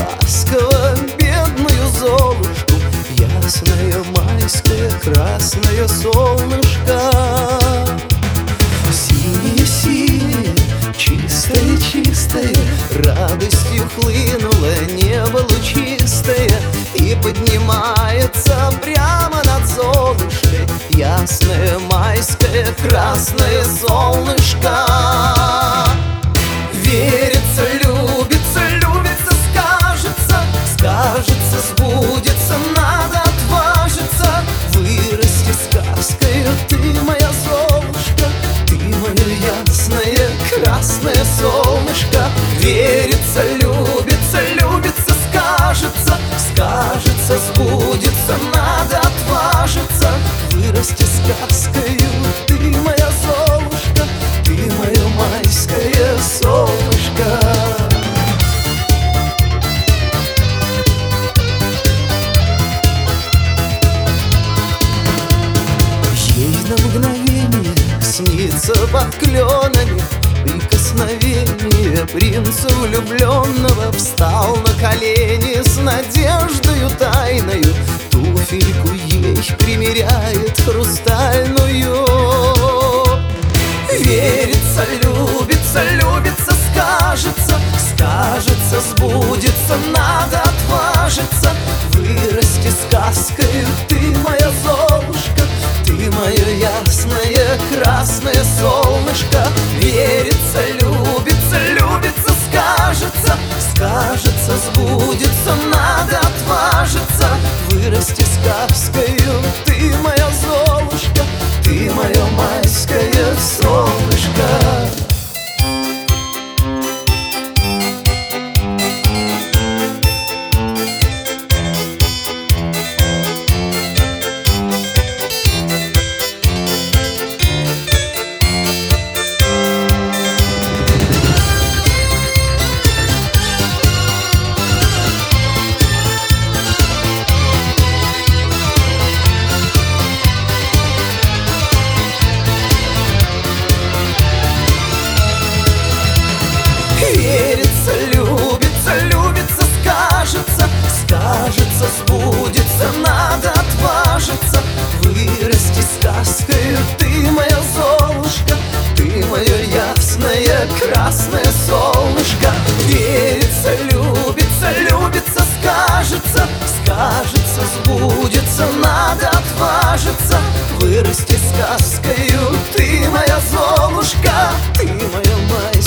ласково бедную Золушку. Ясное майское красное солнышко, синее-синее, чистое-чистое, радостью хлынуло небо лучистое и поднимается прямо над Золушкой ясное майское красное солнышко. Верится, любится, любится, скажется, скажется, сбудется, надо отважиться. Вырасти сказкою ты, моя Золушка, ты мое ясное красное солнышко. Верится, любится, любится, скажется, скажется, сбудется, надо отважиться. Вырасти сказкою ты, моя Золушка, ты мое майское солнышко. Ей на мгновение снится под кленами прикосновение принца влюбленного. Встал на колени с надеждою тайною, туфельку ей примеряет хрустальную. Верится, любится, любится, скажется, скажется, сбудется, надо отважиться. Вырасти сказкою ты, моя Золушка, ты мое ясное красное солнышко. Верится, любится, любится, скажется, скажется, сбудется, надо отважиться. Вырасти сказкою ты, моя Золушка, ты мое майское солнышко. Верится, любится, любится, скажется, скажется, сбудется, надо отважиться. Вырасти сказкою ты, моя Золушка, ты мое ясное красное солнышко. Верится, любится, любится, скажется, скажется, сбудется, надо отважиться. Вырасти сказкою ты, моя Золушка, ты мое майское